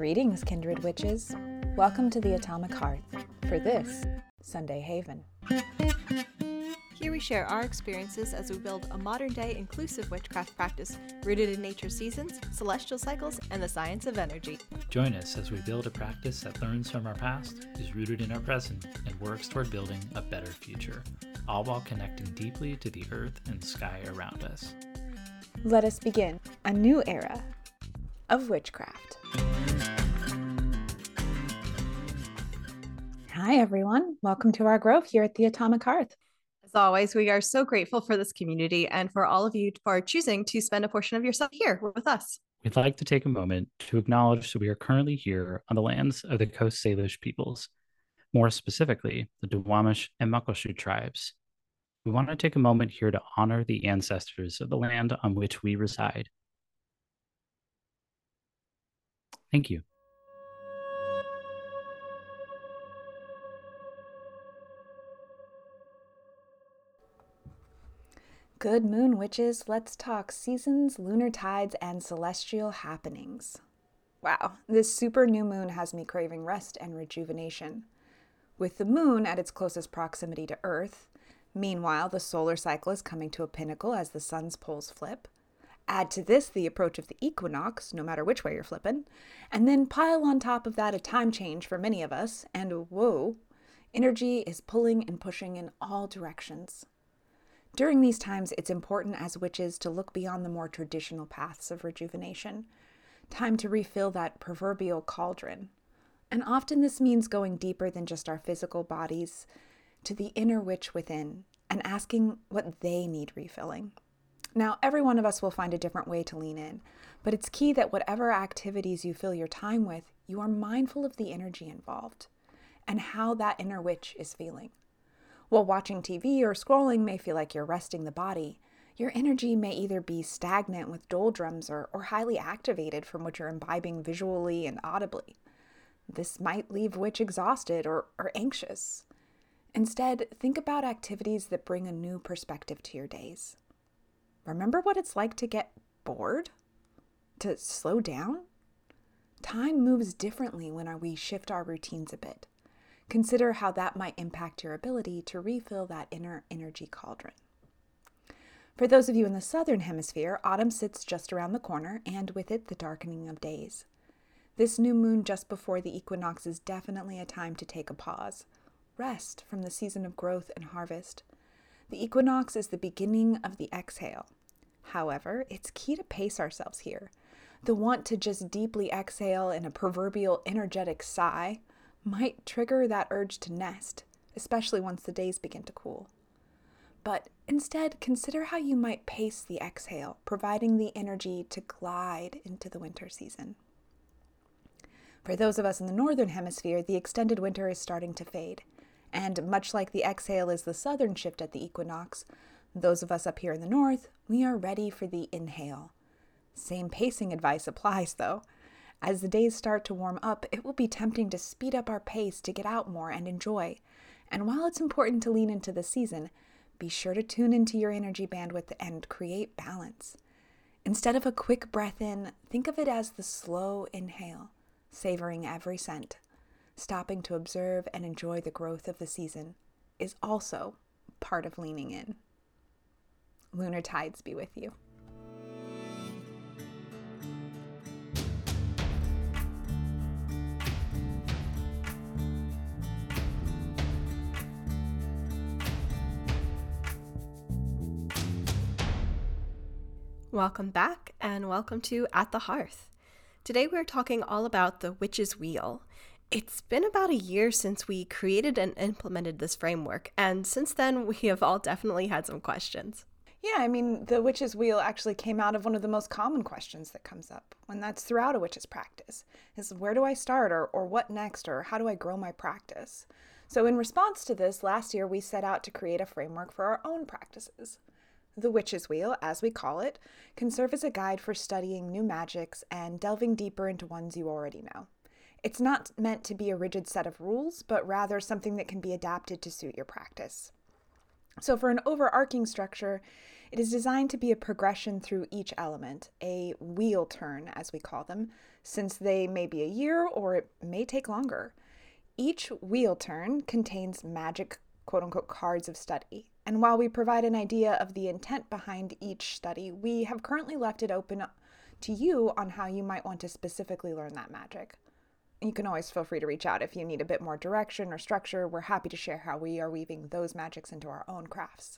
Greetings, kindred witches. Welcome to the Atomic Hearth for this Sunday Haven. Here we share our experiences as we build a modern-day inclusive witchcraft practice rooted in nature's seasons, celestial cycles, and the science of energy. Join us as we build a practice that learns from our past, is rooted in our present, and works toward building a better future, all while connecting deeply to the earth and sky around us. Let us begin a new era of witchcraft. Hi, everyone. Welcome to our grove here at the Atomic Hearth. As always, we are so grateful for this community and for all of you for choosing to spend a portion of yourself here with us. We'd like to take a moment to acknowledge that we are currently here on the lands of the Coast Salish peoples, more specifically, the Duwamish and Muckleshoot tribes. We want to take a moment here to honor the ancestors of the land on which we reside. Thank you. Good moon witches, let's talk seasons, lunar tides, and celestial happenings. Wow, this super new moon has me craving rest and rejuvenation. With the moon at its closest proximity to Earth, meanwhile the solar cycle is coming to a pinnacle as the sun's poles flip. Add to this the approach of the equinox, no matter which way you're flipping, and then pile on top of that a time change for many of us, and whoa, energy is pulling and pushing in all directions. During these times, it's important as witches to look beyond the more traditional paths of rejuvenation. Time to refill that proverbial cauldron. And often this means going deeper than just our physical bodies to the inner witch within and asking what they need refilling. Now, every one of us will find a different way to lean in, but it's key that whatever activities you fill your time with, you are mindful of the energy involved and how that inner witch is feeling. While watching TV or scrolling may feel like you're resting the body, your energy may either be stagnant with doldrums or highly activated from what you're imbibing visually and audibly. This might leave witch exhausted or anxious. Instead, think about activities that bring a new perspective to your days. Remember what it's like to get bored? To slow down? Time moves differently when we shift our routines a bit. Consider how that might impact your ability to refill that inner energy cauldron. For those of you in the southern hemisphere, autumn sits just around the corner, and with it, the darkening of days. This new moon just before the equinox is definitely a time to take a pause. Rest from the season of growth and harvest. The equinox is the beginning of the exhale. However, it's key to pace ourselves here. The want to just deeply exhale in a proverbial energetic sigh might trigger that urge to nest, especially once the days begin to cool. But instead, consider how you might pace the exhale, providing the energy to glide into the winter season. For those of us in the northern hemisphere, the extended winter is starting to fade. And much like the exhale is the southern shift at the equinox, those of us up here in the north, we are ready for the inhale. Same pacing advice applies, though. As the days start to warm up, it will be tempting to speed up our pace to get out more and enjoy. And while it's important to lean into the season, be sure to tune into your energy bandwidth and create balance. Instead of a quick breath in, think of it as the slow inhale, savoring every scent. Stopping to observe and enjoy the growth of the season is also part of leaning in. Lunar tides be with you. Welcome back and welcome to At the Hearth. Today we're talking all about the Witch's Wheel. It's been about a year since we created and implemented this framework, and since then we have all definitely had some questions. Yeah, I mean, the witch's wheel actually came out of one of the most common questions that comes up when that's throughout a witch's practice, is where do I start or what next or how do I grow my practice? So in response to this, last year we set out to create a framework for our own practices. The witch's wheel, as we call it, can serve as a guide for studying new magics and delving deeper into ones you already know. It's not meant to be a rigid set of rules, but rather something that can be adapted to suit your practice. So for an overarching structure, It is designed to be a progression through each element, a wheel turn, as we call them, since they may be a year or it may take longer. Each wheel turn contains magic, quote-unquote, cards of study. And while we provide an idea of the intent behind each study, we have currently left it open to you on how you might want to specifically learn that magic. You can always feel free to reach out if you need a bit more direction or structure. We're happy to share how we are weaving those magics into our own crafts.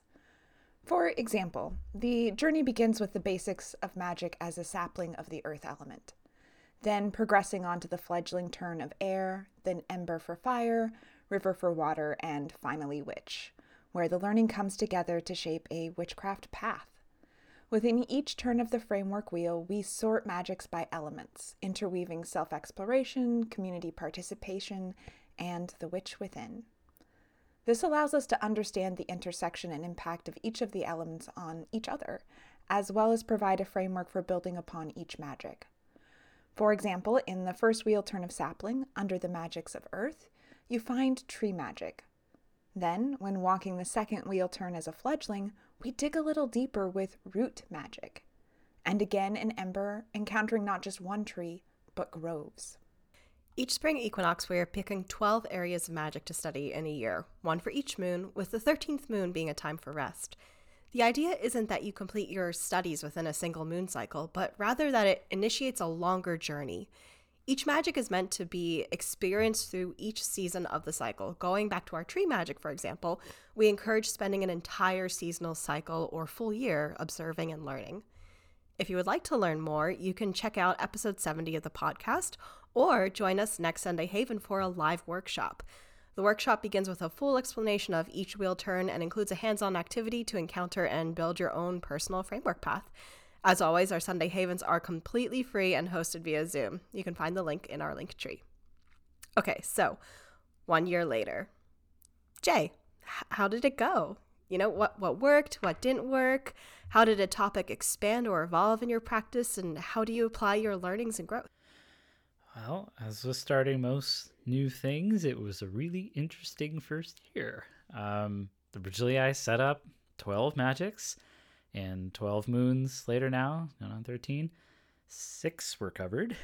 For example, the journey begins with the basics of magic as a sapling of the earth element, then progressing on to the fledgling turn of air, then ember for fire, river for water, and finally witch, where the learning comes together to shape a witchcraft path. Within each turn of the framework wheel, we sort magics by elements, interweaving self-exploration, community participation, and the witch within. This allows us to understand the intersection and impact of each of the elements on each other, as well as provide a framework for building upon each magic. For example, in the first wheel turn of sapling, under the magics of earth, you find tree magic. Then, when walking the second wheel turn as a fledgling, we dig a little deeper with root magic. And again in ember, encountering not just one tree, but groves. Each spring equinox, we are picking 12 areas of magic to study in a year, one for each moon, with the 13th moon being a time for rest. The idea isn't that you complete your studies within a single moon cycle, but rather that it initiates a longer journey. Each magic is meant to be experienced through each season of the cycle. Going back to our tree magic, for example, we encourage spending an entire seasonal cycle or full year observing and learning. If you would like to learn more, you can check out episode 70 of the podcast or join us next Sunday Haven for a live workshop. The workshop begins with a full explanation of each wheel turn and includes a hands-on activity to encounter and build your own personal framework path. As always, our Sunday Havens are completely free and hosted via Zoom. You can find the link in our link tree. Okay, so 1 year later. Jay, how did it go? You know, what worked, what didn't work? How did a topic expand or evolve in your practice? And how do you apply your learnings and growth? Well, as with starting most new things, it was a really interesting first year. Originally, I set up 12 magics. And 12 moons later now, on 13, 6 were covered.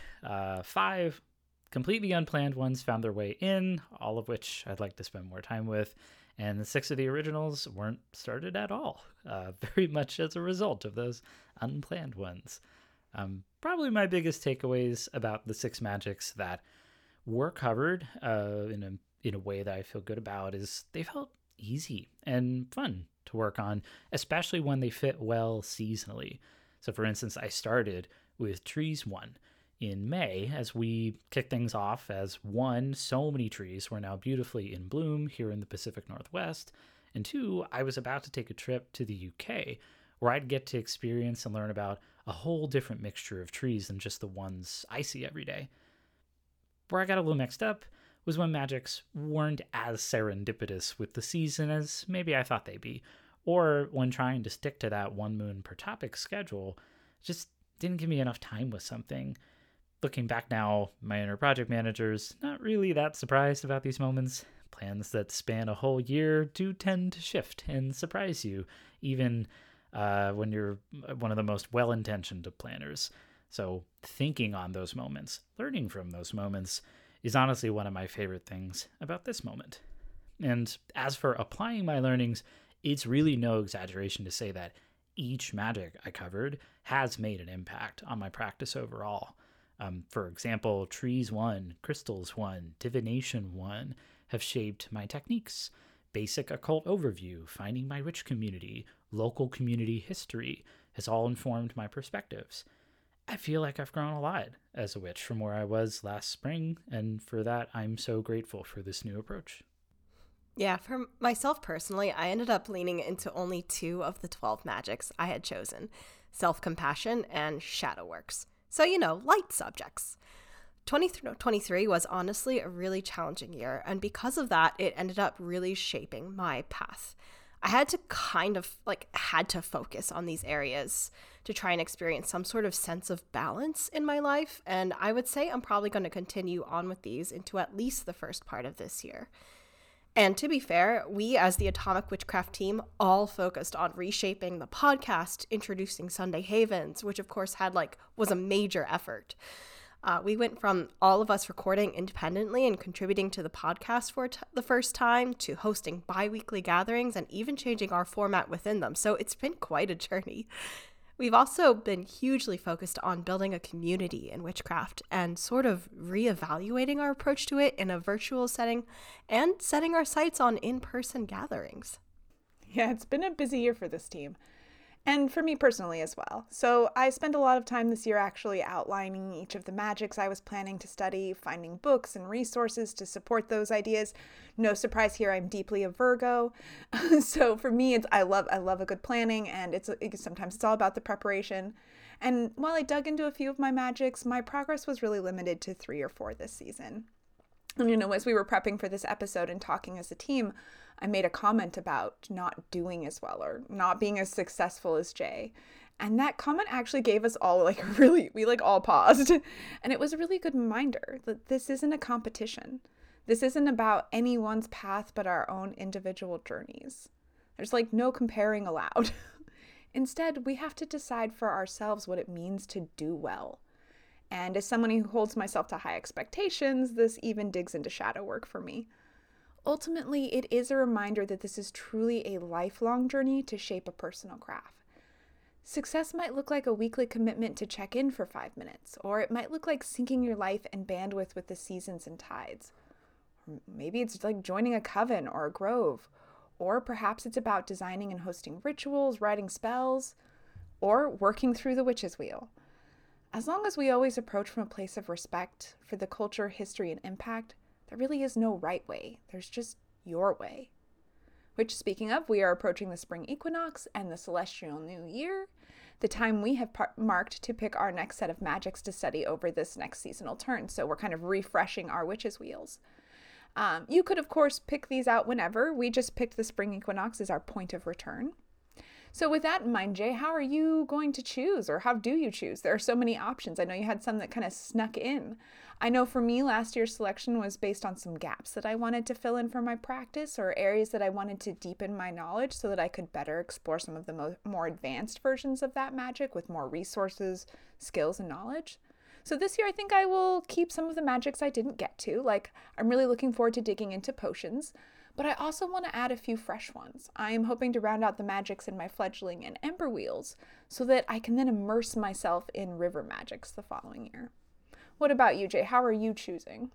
5 completely unplanned ones found their way in, all of which I'd like to spend more time with. And the 6 of the originals weren't started at all, very much as a result of those unplanned ones. Probably my biggest takeaways about the 6 magics that were covered in a way that I feel good about is they felt easy and fun to work on, especially when they fit well seasonally. So for instance, I started with Trees 1 in May as we kicked things off as 1, so many trees were now beautifully in bloom here in the Pacific Northwest, and 2, I was about to take a trip to the UK where I'd get to experience and learn about a whole different mixture of trees than just the ones I see every day. Where I got a little mixed up was when magics weren't as serendipitous with the season as maybe I thought they'd be, or when trying to stick to that 1 moon per topic schedule just didn't give me enough time with something. Looking back now, my inner project manager's not really that surprised about these moments. Plans that span a whole year do tend to shift and surprise you, even when you're one of the most well-intentioned of planners. So thinking on those moments, learning from those moments, is honestly one of my favorite things about this moment. And as for applying my learnings, it's really no exaggeration to say that each magic I covered has made an impact on my practice overall. For example, Trees 1, Crystals 1, Divination 1 have shaped my techniques. Basic occult overview, finding my witch community, local community history has all informed my perspectives. I feel like I've grown a lot as a witch from where I was last spring, and for that, I'm so grateful for this new approach. Yeah, for myself personally, I ended up leaning into only 2 of the 12 magics I had chosen, self-compassion and shadow works. So, light subjects. 2023 was honestly a really challenging year, and because of that, it ended up really shaping my path. I had to had to focus on these areas to try and experience some sort of sense of balance in my life, and I would say I'm probably going to continue on with these into at least the first part of this year. And to be fair, we as the Atomic Witchcraft team all focused on reshaping the podcast, introducing Sunday Havens, which of course was a major effort. We went from all of us recording independently and contributing to the podcast for the first time to hosting bi-weekly gatherings and even changing our format within them. So it's been quite a journey. We've also been hugely focused on building a community in witchcraft and sort of reevaluating our approach to it in a virtual setting and setting our sights on in-person gatherings. Yeah, it's been a busy year for this team. And for me personally as well. So I spent a lot of time this year actually outlining each of the magics I was planning to study, finding books and resources to support those ideas. No surprise here, I'm deeply a Virgo. So for me, I love a good planning, and sometimes it's all about the preparation. And while I dug into a few of my magics, my progress was really limited to 3 or 4 this season. And as we were prepping for this episode and talking as a team, I made a comment about not doing as well or not being as successful as Jay. And that comment actually gave us all we all paused. And it was a really good reminder that this isn't a competition. This isn't about anyone's path but our own individual journeys. There's no comparing allowed. Instead, we have to decide for ourselves what it means to do well. And as someone who holds myself to high expectations, this even digs into shadow work for me. Ultimately, it is a reminder that this is truly a lifelong journey to shape a personal craft. Success might look like a weekly commitment to check in for 5 minutes, or it might look like syncing your life and bandwidth with the seasons and tides. Or maybe it's like joining a coven or a grove, or perhaps it's about designing and hosting rituals, writing spells, or working through the witch's wheel. As long as we always approach from a place of respect for the culture, history, and impact, there really is no right way. There's just your way. Which, speaking of, we are approaching the spring equinox and the celestial new year, the time we have marked to pick our next set of magics to study over this next seasonal turn. So we're kind of refreshing our witches' wheels. You could, of course, pick these out whenever. We just picked the spring equinox as our point of return. So with that in mind, Jay, how are you going to choose, or how do you choose? There are so many options. I know you had some that kind of snuck in. I know for me, last year's selection was based on some gaps that I wanted to fill in for my practice, or areas that I wanted to deepen my knowledge so that I could better explore some of the more advanced versions of that magic with more resources, skills, and knowledge. So this year, I think I will keep some of the magics I didn't get to. I'm really looking forward to digging into potions. But I also want to add a few fresh ones. I am hoping to round out the magics in my fledgling and ember wheels so that I can then immerse myself in river magics the following year. What about you, Jay? How are you choosing?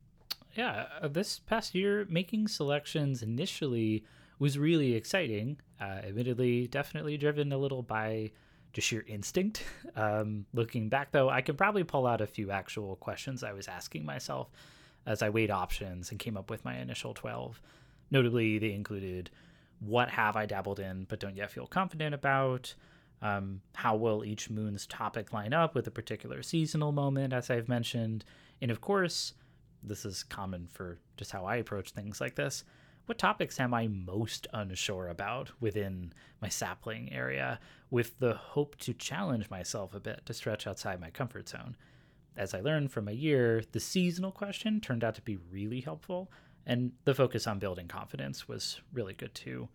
Yeah, this past year, making selections initially was really exciting. Admittedly, definitely driven a little by just sheer instinct. Looking back, though, I can probably pull out a few actual questions I was asking myself as I weighed options and came up with my initial 12. Notably, they included what have I dabbled in but don't yet feel confident about, how will each moon's topic line up with a particular seasonal moment, as I've mentioned, and of course, this is common for just how I approach things like this, what topics am I most unsure about within my sapling area, with the hope to challenge myself a bit to stretch outside my comfort zone. As I learned from a year, the seasonal question turned out to be really helpful, and the focus on building confidence was really good too.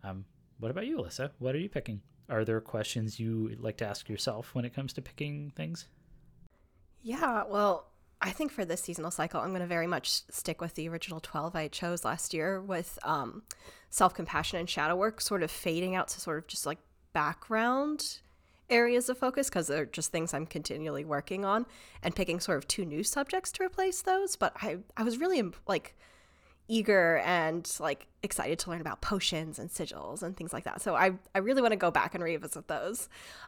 What about you, Alyssa? What are you picking? Are there questions you like to ask yourself when it comes to picking things? Yeah, well, I think for this seasonal cycle, I'm going to very much stick with the original 12 I chose last year, with self-compassion and shadow work sort of fading out to sort of just background areas of focus, because they're just things I'm continually working on, and picking sort of 2 new subjects to replace those. But I was really eager and excited to learn about potions and sigils and things like that. So I really want to go back and revisit those.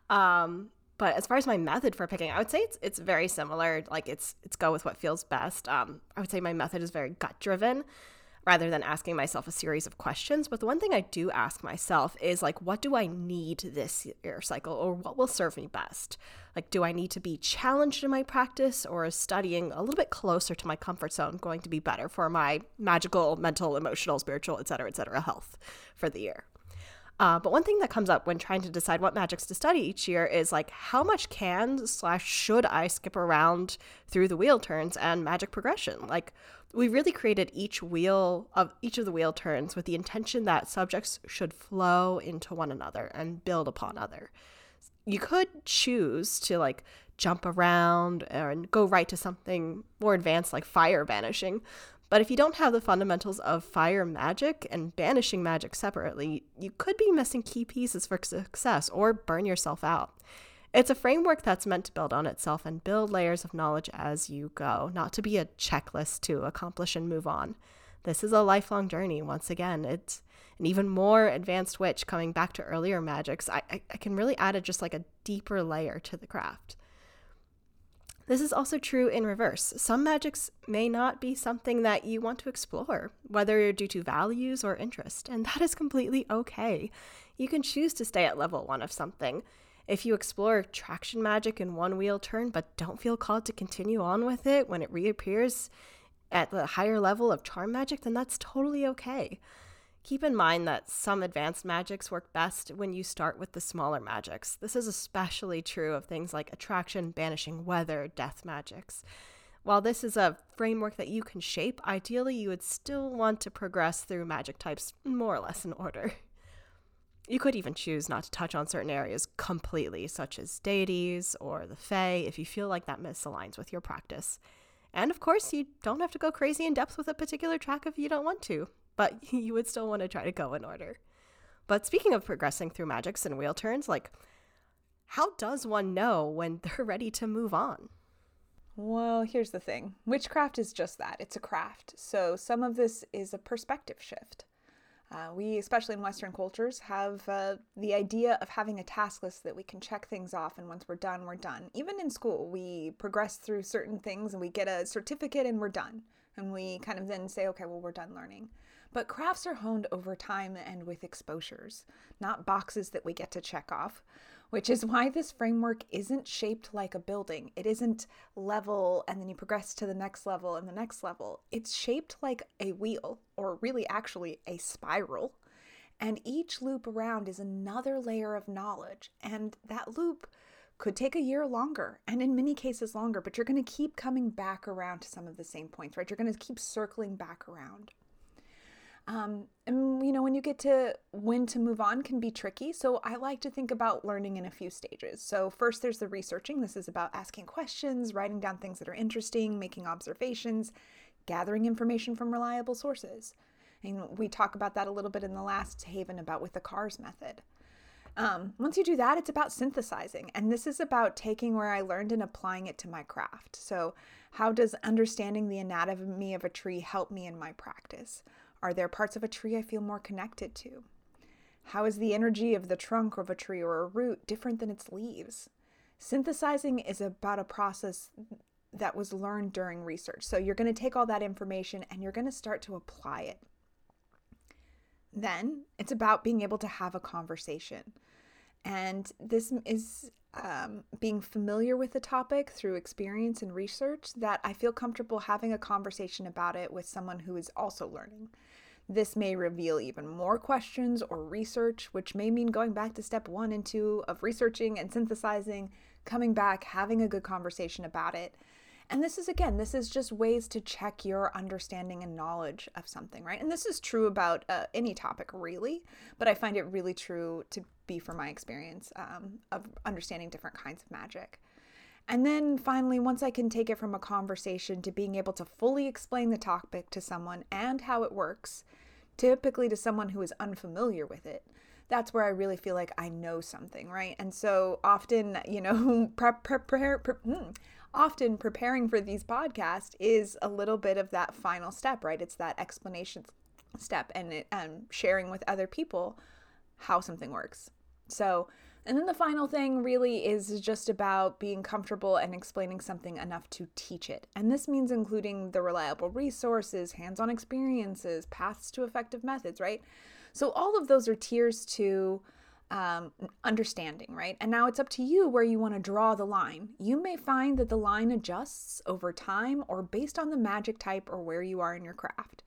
But as far as my method for picking, I would say it's very similar. It's go with what feels best. I would say my method is very gut driven, rather than asking myself a series of questions. But the one thing I do ask myself is what do I need this year cycle, or what will serve me best? Do I need to be challenged in my practice, or is studying a little bit closer to my comfort zone going to be better for my magical, mental, emotional, spiritual, et cetera, health for the year? But one thing that comes up when trying to decide what magics to study each year is like, how much can/should I skip around through the wheel turns and magic progression? Like, we really created each of the wheel turns with the intention that subjects should flow into one another and build upon other. You could choose to like jump around and go right to something more advanced like fire banishing. But if you don't have the fundamentals of fire magic and banishing magic separately, you could be missing key pieces for success or burn yourself out. It's a framework that's meant to build on itself and build layers of knowledge as you go, not to be a checklist to accomplish and move on. This is a lifelong journey. Once again, it's an even more advanced witch coming back to earlier magics. I can really add just like a deeper layer to the craft. This is also true in reverse. Some magics may not be something that you want to explore, whether due to values or interest, and that is completely okay. You can choose to stay at level 1 of something. If you explore traction magic in one wheel turn but don't feel called to continue on with it when it reappears at the higher level of charm magic, then that's totally okay. Keep in mind that some advanced magics work best when you start with the smaller magics. This is especially true of things like attraction, banishing, weather, death magics. While this is a framework that you can shape, ideally you would still want to progress through magic types more or less in order. You could even choose not to touch on certain areas completely, such as deities or the Fae, if you feel like that misaligns with your practice. And of course, you don't have to go crazy in depth with a particular track if you don't want to, but you would still want to try to go in order. But speaking of progressing through magics and wheel turns, like, how does one know when they're ready to move on? Well, here's the thing. Witchcraft is just that. It's a craft. So some of this is a perspective shift. We, especially in Western cultures, have the idea of having a task list that we can check things off, and once we're done, we're done. Even in school, we progress through certain things and we get a certificate and we're done. And we kind of then say, okay, well, we're done learning. But crafts are honed over time and with exposures, not boxes that we get to check off, which is why this framework isn't shaped like a building. It isn't level and then you progress to the next level and the next level. It's shaped like a wheel, or really actually a spiral. And each loop around is another layer of knowledge. And that loop could take a year longer, and in many cases longer, but you're going to keep coming back around to some of the same points, right? You're going to keep circling back around. And when you get to when to move on can be tricky. So I like to think about learning in a few stages. So first there's the researching. This is about asking questions, writing down things that are interesting, making observations, gathering information from reliable sources. And we talk about that a little bit in the last Haven about with the CARS method. Once you do that, it's about synthesizing. And this is about taking where I learned and applying it to my craft. So how does understanding the anatomy of a tree help me in my practice? Are there parts of a tree I feel more connected to? How is the energy of the trunk of a tree or a root different than its leaves? Synthesizing is about a process that was learned during research. So you're going to take all that information and you're going to start to apply it. Then it's about being able to have a conversation. And this is being familiar with the topic through experience and research, that I feel comfortable having a conversation about it with someone who is also learning. This may reveal even more questions or research, which may mean going back to step 1 and 2 of researching and synthesizing, coming back, having a good conversation about it. And this is just ways to check your understanding and knowledge of something, right? And this is true about any topic, really, but I find it really true to be from my experience of understanding different kinds of magic. And then finally, once I can take it from a conversation to being able to fully explain the topic to someone and how it works, typically to someone who is unfamiliar with it, that's where I really feel like I know something, right? And so often, often preparing for these podcasts is a little bit of that final step, right? It's that explanation step and sharing with other people how something works. So, and then the final thing really is just about being comfortable and explaining something enough to teach it. And this means including the reliable resources, hands-on experiences, paths to effective methods, right? So all of those are tiers to understanding, right? And now it's up to you where you want to draw the line. You may find that the line adjusts over time or based on the magic type or where you are in your craft.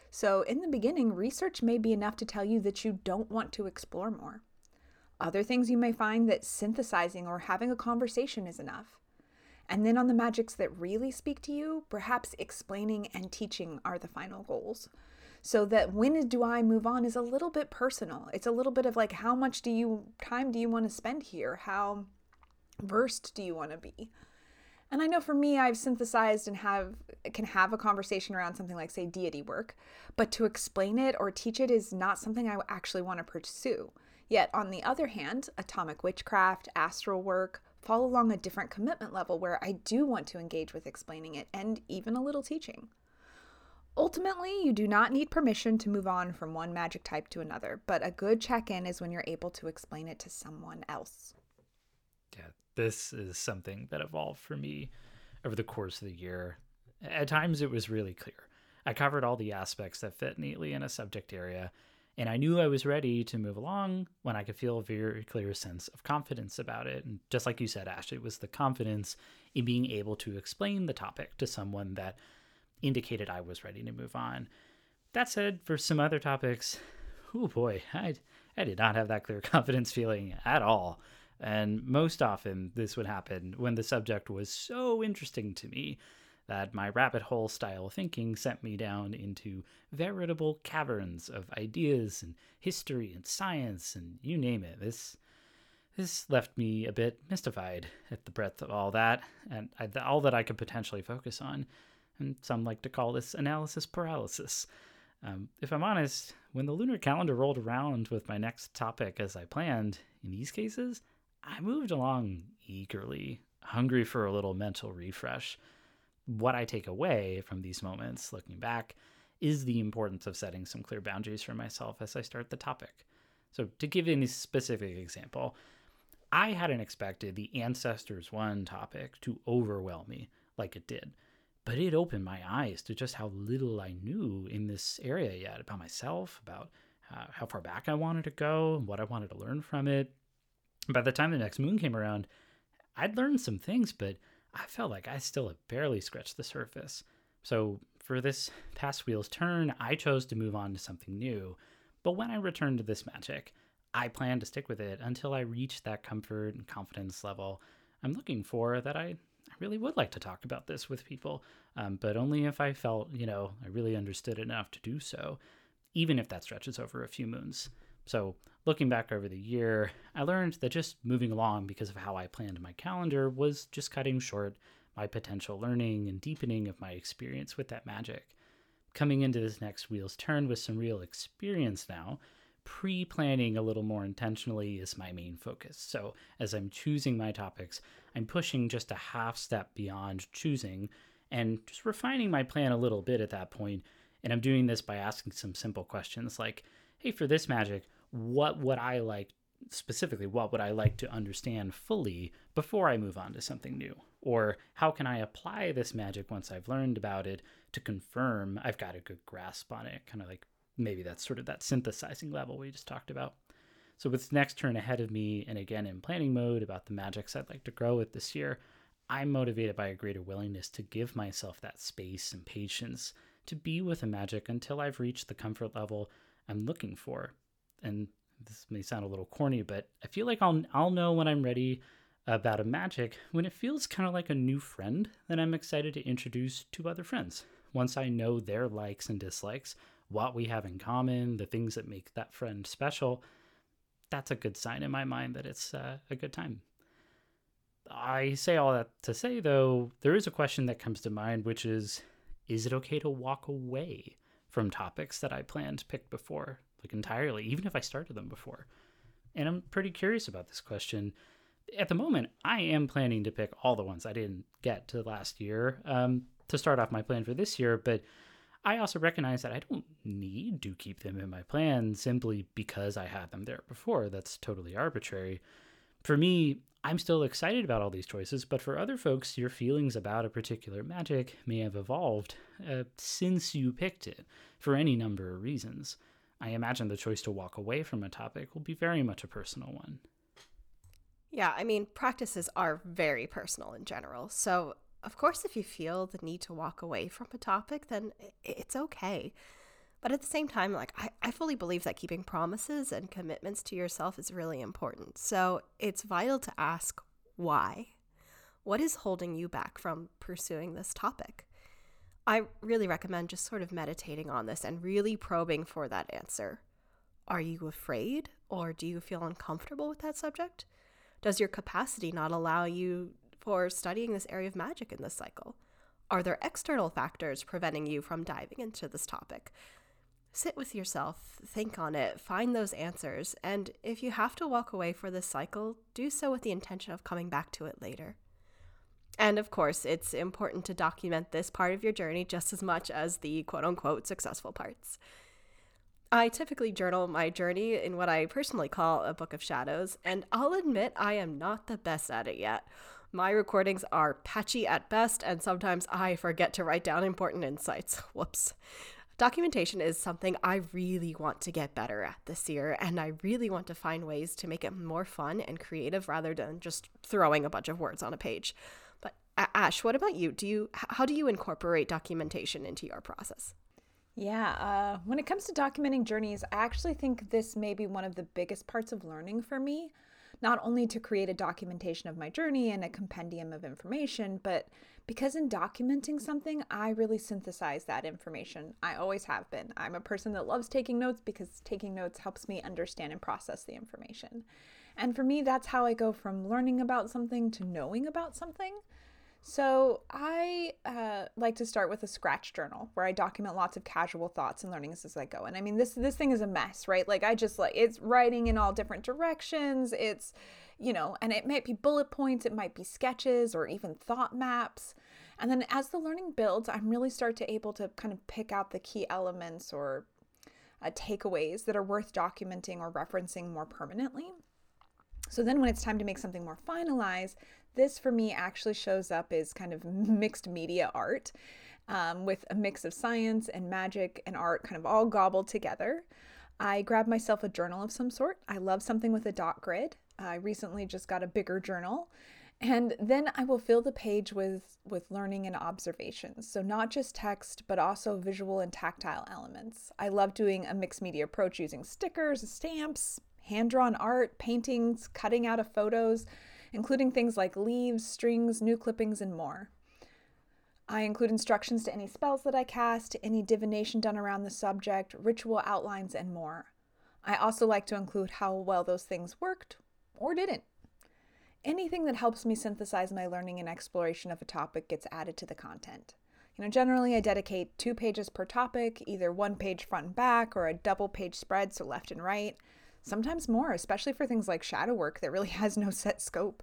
So, in the beginning, research may be enough to tell you that you don't want to explore more. Other things you may find that synthesizing or having a conversation is enough. And then on the magics that really speak to you, perhaps explaining and teaching are the final goals. So that when do I move on is a little bit personal. It's a little bit of like, how much time do you want to spend here? How versed do you want to be? And I know for me, I've synthesized and can have a conversation around something like, say, deity work, but to explain it or teach it is not something I actually want to pursue. Yet, on the other hand, atomic witchcraft, astral work, fall along a different commitment level where I do want to engage with explaining it and even a little teaching. Ultimately, you do not need permission to move on from one magic type to another, but a good check-in is when you're able to explain it to someone else. Yeah, this is something that evolved for me over the course of the year. At times, it was really clear. I covered all the aspects that fit neatly in a subject area, and I knew I was ready to move along when I could feel a very clear sense of confidence about it. And just like you said, Ashley, it was the confidence in being able to explain the topic to someone that indicated I was ready to move on. That said, for some other topics, oh boy, I did not have that clear confidence feeling at all. And most often this would happen when the subject was so interesting to me that my rabbit hole style thinking sent me down into veritable caverns of ideas and history and science and you name it. This left me a bit mystified at the breadth of all that and all that I could potentially focus on. And some like to call this analysis paralysis. If I'm honest, when the lunar calendar rolled around with my next topic as I planned, in these cases, I moved along eagerly, hungry for a little mental refresh. What I take away from these moments, looking back, is the importance of setting some clear boundaries for myself as I start the topic. So to give you a specific example, I hadn't expected the Ancestors 1 topic to overwhelm me like it did. But it opened my eyes to just how little I knew in this area yet about myself, about how far back I wanted to go, and what I wanted to learn from it. By the time the next moon came around, I'd learned some things, but I felt like I still had barely scratched the surface. So for this past wheel's turn, I chose to move on to something new. But when I returned to this magic, I plan to stick with it until I reach that comfort and confidence level I'm looking for that I really would like to talk about this with people, but only if I felt, I really understood enough to do so, even if that stretches over a few moons. So looking back over the year, I learned that just moving along because of how I planned my calendar was just cutting short my potential learning and deepening of my experience with that magic. Coming into this next wheel's turn with some real experience now, pre-planning a little more intentionally is my main focus. So as I'm choosing my topics, I'm pushing just a half step beyond choosing and just refining my plan a little bit at that point. And I'm doing this by asking some simple questions like, hey, for this magic, what would I like to understand fully before I move on to something new? Or how can I apply this magic once I've learned about it to confirm I've got a good grasp on it? Kind of like maybe that's sort of that synthesizing level we just talked about. So with the next turn ahead of me, and again in planning mode about the magics I'd like to grow with this year, I'm motivated by a greater willingness to give myself that space and patience to be with a magic until I've reached the comfort level I'm looking for. And this may sound a little corny, but I feel like I'll know when I'm ready about a magic when it feels kind of like a new friend that I'm excited to introduce to other friends. Once I know their likes and dislikes, what we have in common, the things that make that friend special, that's a good sign in my mind that it's a good time. I say all that to say, though, there is a question that comes to mind, which is it okay to walk away from topics that I planned to pick before, like entirely, even if I started them before? And I'm pretty curious about this question. At the moment, I am planning to pick all the ones I didn't get to last year to start off my plan for this year, but I also recognize that I don't need to keep them in my plan simply because I had them there before. That's totally arbitrary. For me, I'm still excited about all these choices, but for other folks, your feelings about a particular magic may have evolved since you picked it for any number of reasons. I imagine the choice to walk away from a topic will be very much a personal one. Yeah, I mean, practices are very personal in general. So, of course, if you feel the need to walk away from a topic, then it's okay. But at the same time, like I fully believe that keeping promises and commitments to yourself is really important. So it's vital to ask why. What is holding you back from pursuing this topic? I really recommend just sort of meditating on this and really probing for that answer. Are you afraid, or do you feel uncomfortable with that subject? Does your capacity not allow you for studying this area of magic in this cycle? Are there external factors preventing you from diving into this topic? Sit with yourself, think on it, find those answers, and if you have to walk away for this cycle, do so with the intention of coming back to it later. And of course, it's important to document this part of your journey just as much as the quote-unquote successful parts. I typically journal my journey in what I personally call a book of shadows, and I'll admit I am not the best at it yet. My recordings are patchy at best, and sometimes I forget to write down important insights. Whoops. Documentation is something I really want to get better at this year, and I really want to find ways to make it more fun and creative rather than just throwing a bunch of words on a page. But Ash, what about you? How do you incorporate documentation into your process? Yeah, when it comes to documenting journeys, I actually think this may be one of the biggest parts of learning for me. Not only to create a documentation of my journey and a compendium of information, but because in documenting something, I really synthesize that information. I always have been. I'm a person that loves taking notes because taking notes helps me understand and process the information. And for me, that's how I go from learning about something to knowing about something. So I like to start with a scratch journal where I document lots of casual thoughts and learnings as I go. And I mean, this thing is a mess, right? Like it's writing in all different directions. It's, and it might be bullet points, it might be sketches or even thought maps. And then as the learning builds, I'm really able to kind of pick out the key elements or takeaways that are worth documenting or referencing more permanently. So then when it's time to make something more finalized, this for me actually shows up as kind of mixed media art with a mix of science and magic and art kind of all gobbled together. I grabbed myself a journal of some sort. I love something with a dot grid. I recently just got a bigger journal. And then I will fill the page with learning and observations. So not just text, but also visual and tactile elements. I love doing a mixed media approach using stickers, stamps, hand-drawn art, paintings, cutting out of photos, including things like leaves, strings, new clippings, and more. I include instructions to any spells that I cast, any divination done around the subject, ritual outlines, and more. I also like to include how well those things worked or didn't. Anything that helps me synthesize my learning and exploration of a topic gets added to the content. Generally I dedicate 2 pages per topic, either 1 page front and back or a double page spread, so left and right. Sometimes more, especially for things like shadow work that really has no set scope.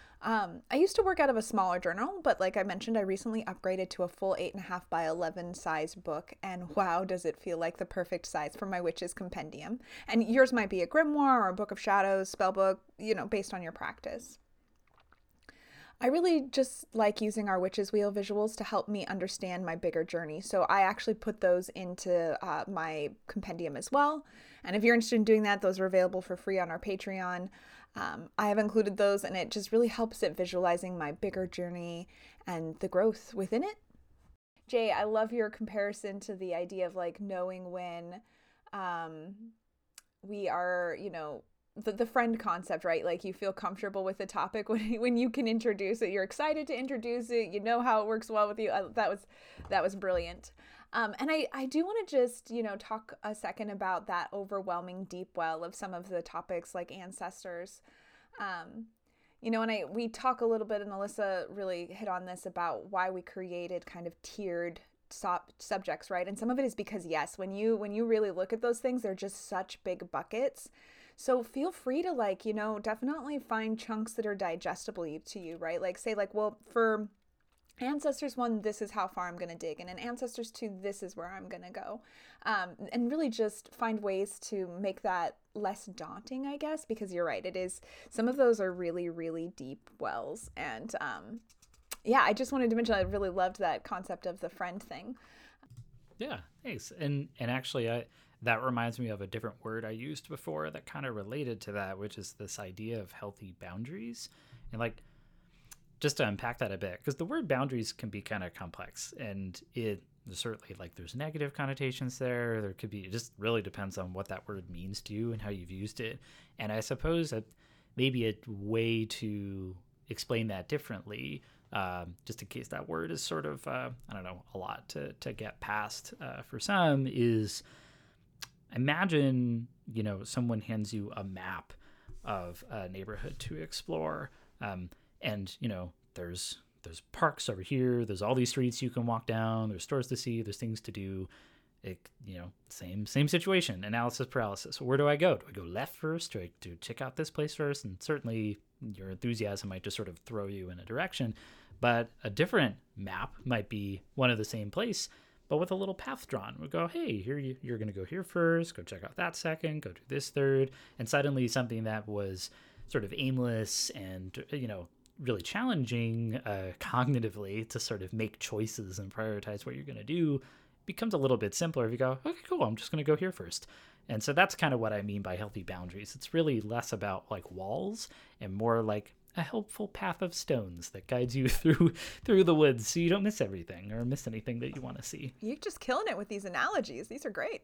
I used to work out of a smaller journal, but like I mentioned, I recently upgraded to a full 8.5 by 11 size book, and wow, does it feel like the perfect size for my witch's compendium. And yours might be a grimoire or a book of shadows, spell book, based on your practice. I really just like using our Witch's Wheel visuals to help me understand my bigger journey. So I actually put those into my compendium as well. And if you're interested in doing that, those are available for free on our Patreon. I have included those, and it just really helps at visualizing my bigger journey and the growth within it. Jay, I love your comparison to the idea of like knowing when we are, the friend concept, right? Like you feel comfortable with the topic when you can introduce it, you're excited to introduce it, how it works well with you. That was brilliant. And I do want to just, talk a second about that overwhelming deep well of some of the topics like ancestors. And we talk a little bit, and Alyssa really hit on this about why we created kind of tiered subjects, right? And some of it is because, yes, when you really look at those things, they're just such big buckets. So feel free to definitely find chunks that are digestible to you, right? Like say well, for Ancestors 1, this is how far I'm going to dig. And in Ancestors 2, this is where I'm going to go. And really just find ways to make that less daunting, I guess, because you're right. It is, some of those are really, really deep wells. And I just wanted to mention I really loved that concept of the friend thing. Yeah, thanks. And actually, that reminds me of a different word I used before that kind of related to that, which is this idea of healthy boundaries. And just to unpack that a bit, because the word boundaries can be kind of complex, and it certainly like there's negative connotations there. There could be, it just really depends on what that word means to you and how you've used it. And I suppose that maybe a way to explain that differently, just in case that word is sort of, I don't know, a lot to get past for some, is imagine, someone hands you a map of a neighborhood to explore. And, there's parks over here. There's all these streets you can walk down. There's stores to see. There's things to do. Same situation. Analysis paralysis. Where do I go? Do I go left first? Do I check out this place first? And certainly your enthusiasm might just sort of throw you in a direction. But a different map might be one of the same place, but with a little path drawn. We'll go, hey, here you're going to go here first. Go check out that second. Go do this third. And suddenly something that was sort of aimless and, really challenging cognitively to sort of make choices and prioritize what you're going to do becomes a little bit simpler if you go, okay, cool, I'm just going to go here first. And so that's kind of what I mean by healthy boundaries. It's really less about like walls and more like a helpful path of stones that guides you through the woods so you don't miss everything or miss anything that you want to see. You're just killing it with these analogies. These are great.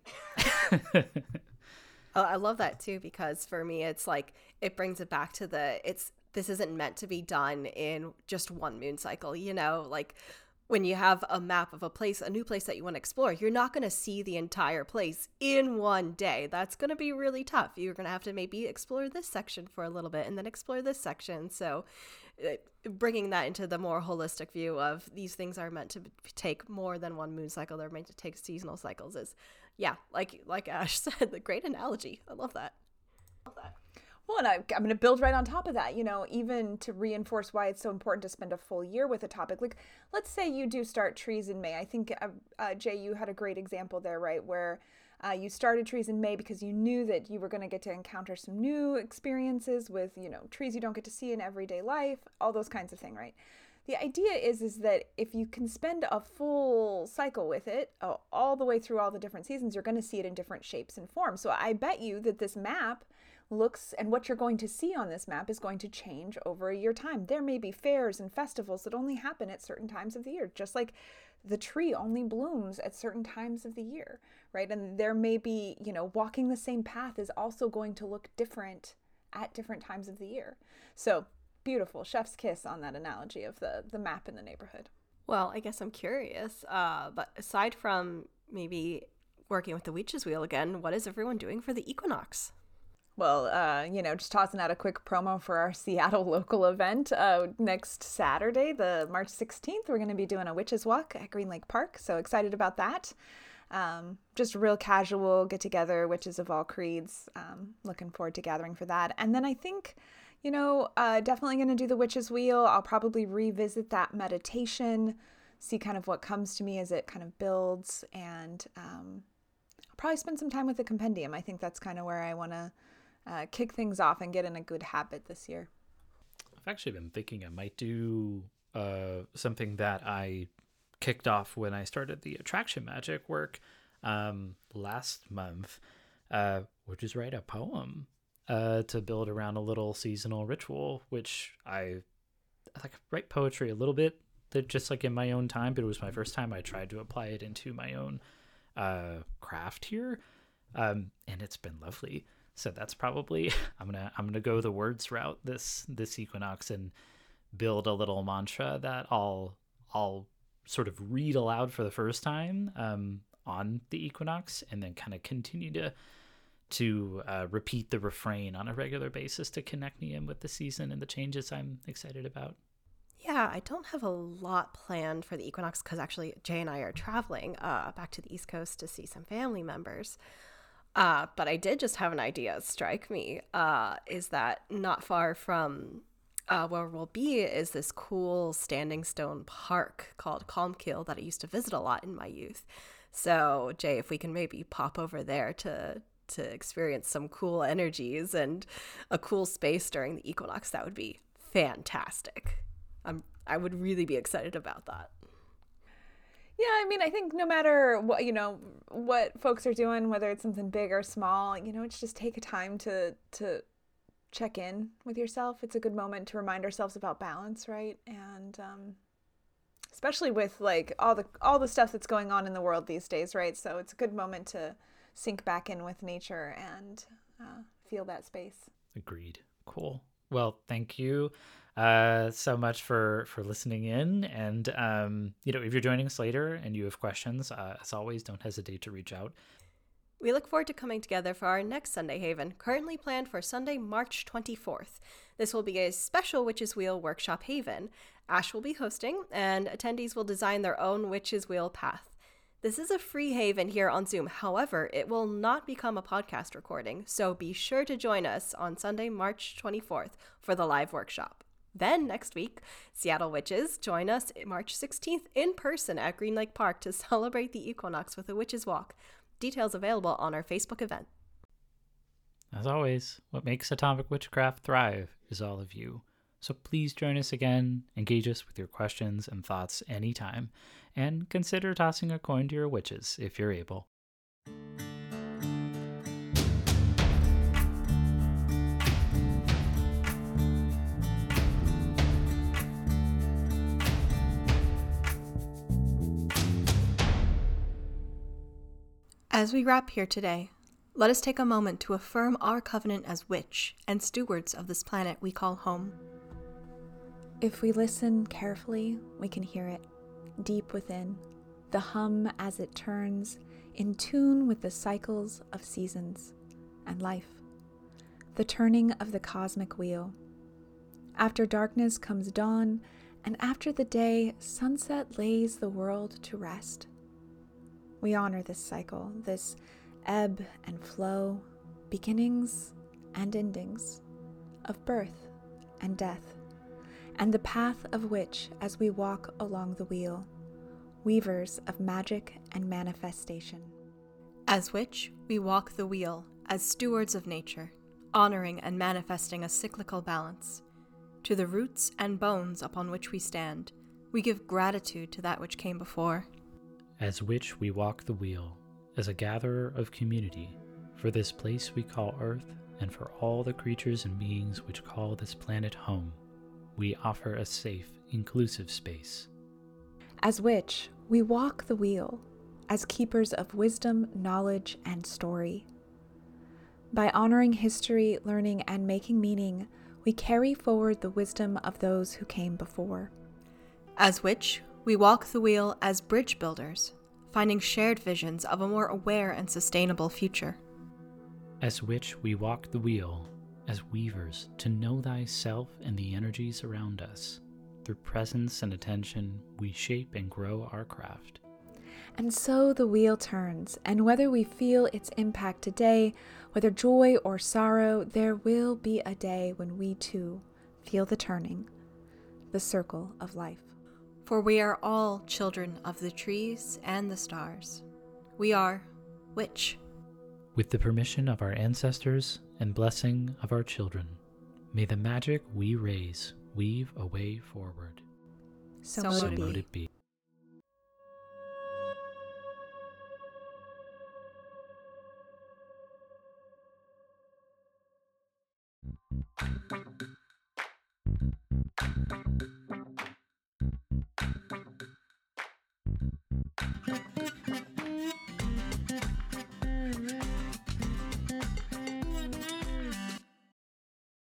Oh, I love that too, because for me, it's like, it brings it back to this isn't meant to be done in just one moon cycle, like when you have a map of a new place that you want to explore, you're not going to see the entire place in one day. That's going to be really tough. You're going to have to maybe explore this section for a little bit and then explore this section. So bringing that into the more holistic view of these things are meant to take more than one moon cycle. They're meant to take seasonal cycles is, like Ash said, the great analogy. I love that. Well, and I'm going to build right on top of that, even to reinforce why it's so important to spend a full year with a topic. Like, let's say you do start trees in May. I think, Jay, you had a great example there, right, where you started trees in May because you knew that you were going to get to encounter some new experiences with, trees you don't get to see in everyday life, all those kinds of things, right? The idea is that if you can spend a full cycle with it, all the way through all the different seasons, you're going to see it in different shapes and forms. So I bet you that this map looks, and what you're going to see on this map is going to change over a year time. There may be fairs and festivals that only happen at certain times of the year, just like the tree only blooms at certain times of the year, right? And there may be, walking the same path is also going to look different at different times of the year. So beautiful. Chef's kiss on that analogy of the map in the neighborhood. Well, I guess I'm curious, but aside from maybe working with the witch's wheel again, what is everyone doing for the equinox? Well, just tossing out a quick promo for our Seattle local event. Next Saturday, the March 16th, we're going to be doing a witch's walk at Green Lake Park. So excited about that. Just a real casual get together, witches of all creeds. Looking forward to gathering for that. And then I think, definitely going to do the witch's wheel. I'll probably revisit that meditation, see kind of what comes to me as it kind of builds. And I'll probably spend some time with the compendium. I think that's kind of where I want to kick things off and get in a good habit this year. I've actually been thinking I might do something that I kicked off when I started the attraction magic work last month, which is write a poem to build around a little seasonal ritual, which I write poetry a little bit, just like in my own time, but it was my first time I tried to apply it into my own craft here, and it's been lovely. So that's probably I'm gonna go the words route this equinox and build a little mantra that I'll sort of read aloud for the first time on the equinox, and then kind of continue to repeat the refrain on a regular basis to connect me in with the season and the changes I'm excited about. Yeah, I don't have a lot planned for the equinox because actually Jay and I are traveling back to the East Coast to see some family members. But I did just have an idea strike me, is that not far from where we'll be is this cool standing stone park called Calmkill that I used to visit a lot in my youth. So Jay, if we can maybe pop over there to experience some cool energies and a cool space during the equinox, that would be fantastic. I would really be excited about that. Yeah, I mean, I think no matter what, what folks are doing, whether it's something big or small, it's just take a time to check in with yourself. It's a good moment to remind ourselves about balance, right? And especially with like all the stuff that's going on in the world these days, right? So it's a good moment to sink back in with nature and feel that space. Agreed. Cool. Well, thank you so much for listening in. And if you're joining us later and you have questions, as always, don't hesitate to reach out. We look forward to coming together for our next Sunday Haven, currently planned for Sunday, March 24th. This will be a special Witch's Wheel workshop Haven. Ash will be hosting, and attendees will design their own Witch's Wheel path. This is a free Haven here on Zoom. However, it will not become a podcast recording, so be sure to join us on Sunday, March 24th for the live workshop. Then next week, Seattle Witches join us March 16th in person at Green Lake Park to celebrate the equinox with a Witches Walk. Details available on our Facebook event. As always, what makes Atomic Witchcraft thrive is all of you. So please join us again, engage us with your questions and thoughts anytime, and consider tossing a coin to your witches if you're able. As we wrap here today, let us take a moment to affirm our covenant as witch and stewards of this planet we call home. If we listen carefully, we can hear it, deep within, the hum as it turns, in tune with the cycles of seasons and life, the turning of the cosmic wheel. After darkness comes dawn, and after the day, sunset lays the world to rest. We honor this cycle, this ebb and flow, beginnings and endings, of birth and death, and the path of which as we walk along the wheel, weavers of magic and manifestation. As witch, we walk the wheel as stewards of nature, honoring and manifesting a cyclical balance. To the roots and bones upon which we stand, we give gratitude to that which came before. As witch, we walk the wheel as a gatherer of community for this place we call Earth and for all the creatures and beings which call this planet home. We offer a safe, inclusive space. As witch, we walk the wheel as keepers of wisdom, knowledge, and story. By honoring history, learning, and making meaning, we carry forward the wisdom of those who came before. As witch, we walk the wheel as bridge builders, finding shared visions of a more aware and sustainable future. As witch, we walk the wheel as weavers to know thyself and the energies around us. Through presence and attention, we shape and grow our craft. And so the wheel turns, and whether we feel its impact today, whether joy or sorrow, there will be a day when we too feel the turning, the circle of life. For we are all children of the trees and the stars. We are witch. With the permission of our ancestors and blessing of our children, may the magic we raise weave a way forward. So mote it be.